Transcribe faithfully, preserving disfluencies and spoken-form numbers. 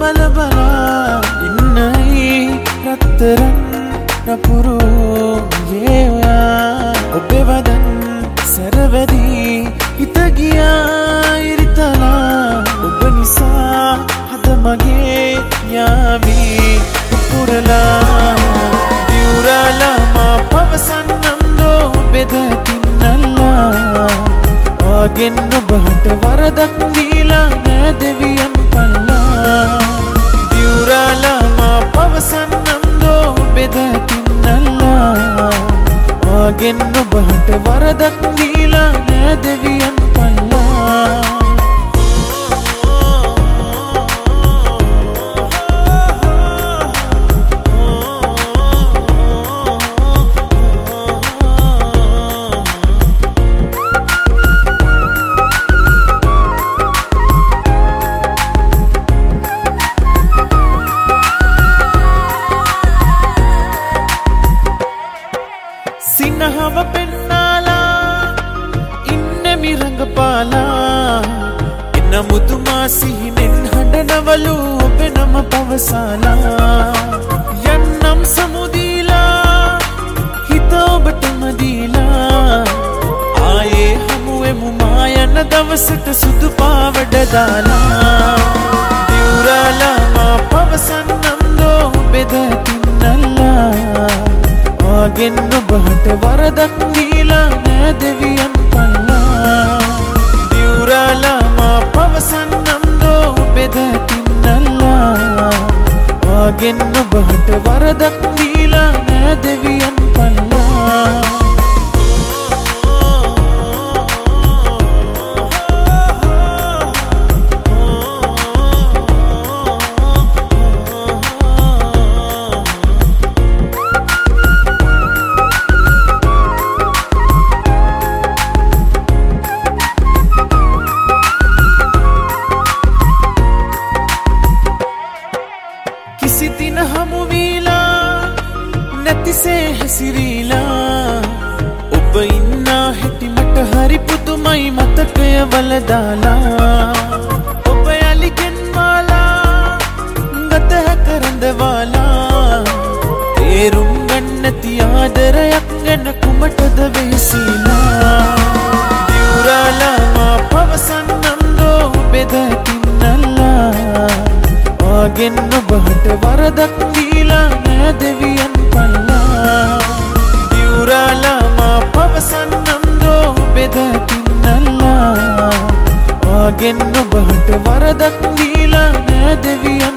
බල බලා ඉන්නයි රත්තරන් නපුරු යේයා ඔබේ වදන් සරවැදී හිත ගියා ඉරිතලා ඔබ නිසා හද මගේ යාවි පුරලා දියුරලා මා පවසන්නම්දෝ බෙදකින්නල්ලා ආගෙන් ඔබට වරදක් දීලා නෑ දෙවියන් පල්ලා දියුරලා මා පවසන්නම්දෝ බෙදකින්නල්ලා ආගෙන් ඔබට වරදක් දීලා නෑ දෙවියන් පල්ලා සිනහව පෙන්නාලා ඉන්න මිරඟපාලා එන මුතුමා සිහිනෙන් හඬනවලු ඔබ නම පවසාලා යන්නම් සමුදීලා හිත ඔබටම දීලා ආයේ හමුවෙමු මා යන දවසට සුදු පාවඩ දාලා දියුරලා මා පවසන්නම්දෝ බෙදකින්නල්ලා ආගෙන් ඔබට වරදක් දීලා නෑ දෙවියන් පල්ලා දියුරලා මා පවසන්නම්දෝ බෙදකින්නල්ලා ආගෙන් ඔබට වරදක් දීලා නෑ දෙවියන් පල්ලා සිතින හමු වීලා නැතිසේ හැසිරීලා ඔබ ඉන්නා හැටි මට හරි පුදුමයි මතකය වලදාලා ඔබ යලිගෙන් මාලා ගත හැකරඳවාලා තේරුම් ගන්නති ආදරයක් ගැන කුමටද වෙසිලා දියුරලා මා පවසන්නම්දෝ බෙදකින්නල්ලා ආගෙන් ඔබට වරදක් දීලා නෑ දෙවියන් පල්ලා දියුරලා මා පවසන්නම්දෝ බෙදකින්නල්ලා ආගෙන් ඔබට වරදක් දීලා නෑ දෙවියන්